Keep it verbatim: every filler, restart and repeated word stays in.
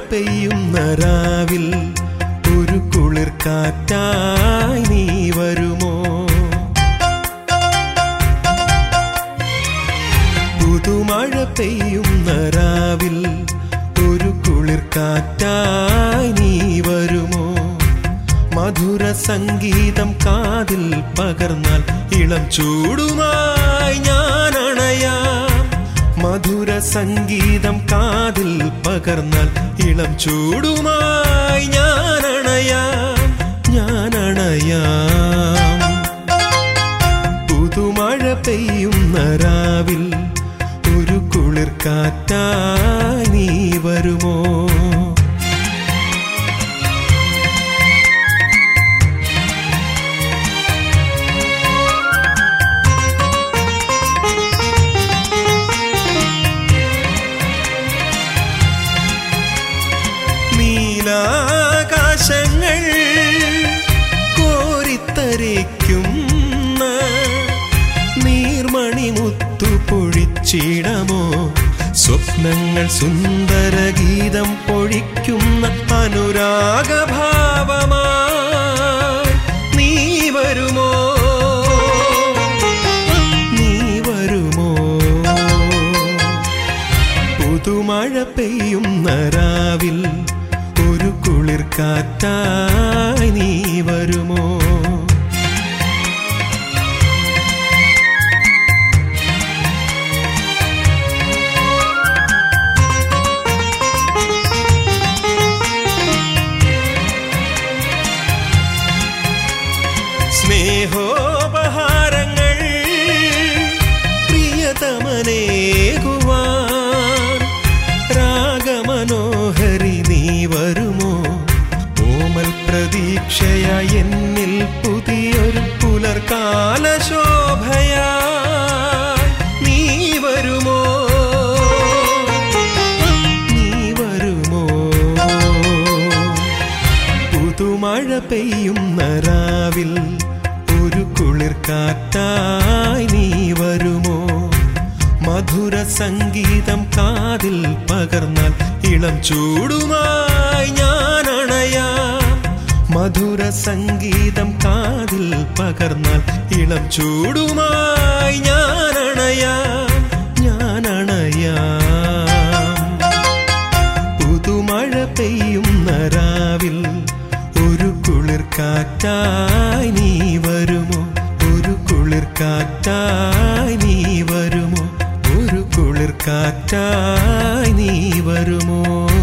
പെയ്യുന്ന രാവിൽ ഒരു കുളിർ കാറ്റായി നീ വരുമോ? പുതുമഴ പെയ്യുന്ന രാവിൽ ഒരു കുളിർ കാറ്റായി നീ വരുമോ? മധുര സംഗീതം കാതിൽ പകർന്നാൽ ഇളം ചൂടുമായി ഞാൻ അണയാം. മധുര സംഗീതം കാതിൽ പകർന്നാൽ ഇളം ചൂടുമായി ഞാൻ അണയാം, ഞാൻ അണയാം. പുതുമഴ പെയ്യുന്ന രാവിൽ ഒരു കുളിർ കാറ്റായി നീ വരുമോ? നീലാകാശങ്ങൾ കോരിത്തരയ്ക്കുന്ന നീർമണി മുത്തു പൊഴിച്ചിടമോ? സ്വപ്നങ്ങൾ സുന്ദരഗീതം പൊഴിക്കുന്ന അനുരാഗഭാവമായി നീ വരുമോ? നീ വരുമോ? പുതുമഴ പെയ്യുന്ന രാവിൽ ഒരു കുളിർ കാറ്റായി നീ വരുമോ? സ്നേഹോപഹാരങ്ങൾ പ്രിയതമനേകുവാൻ രാഗമനോഹരി നീ വരുമോ? ഓമൽ പ്രതീക്ഷയായി എന്നിൽ പുതിയൊരു പുലർകാല ശോഭയായി നീ വരുമോ? നീ വരുമോ? പുതുമഴ പെയ്യുന്ന രാവിൽ ഒരു കുളിർ കാറ്റായി നീ വരുമോ? മധുര സംഗീതം കാതിൽ പകർന്നാൽ ഇളം ചൂടുമായി ഞാൻ അണയാം. മധുര സംഗീതം കാതിൽ പകർന്നാൽ ഇളം ചൂടുമായി ഞാൻ അണയാം, ഞാൻ അണയാം. പുതുമഴ പെയ്യുന്ന രാവിൽ ഒരു കുളിർ കാറ്റായി നീ വരുമോ? ഒരു കുളിർ കാറ്റായി നീ വരുമോ? ഒരു കുളിർ കാറ്റായി നീ വരുമോ?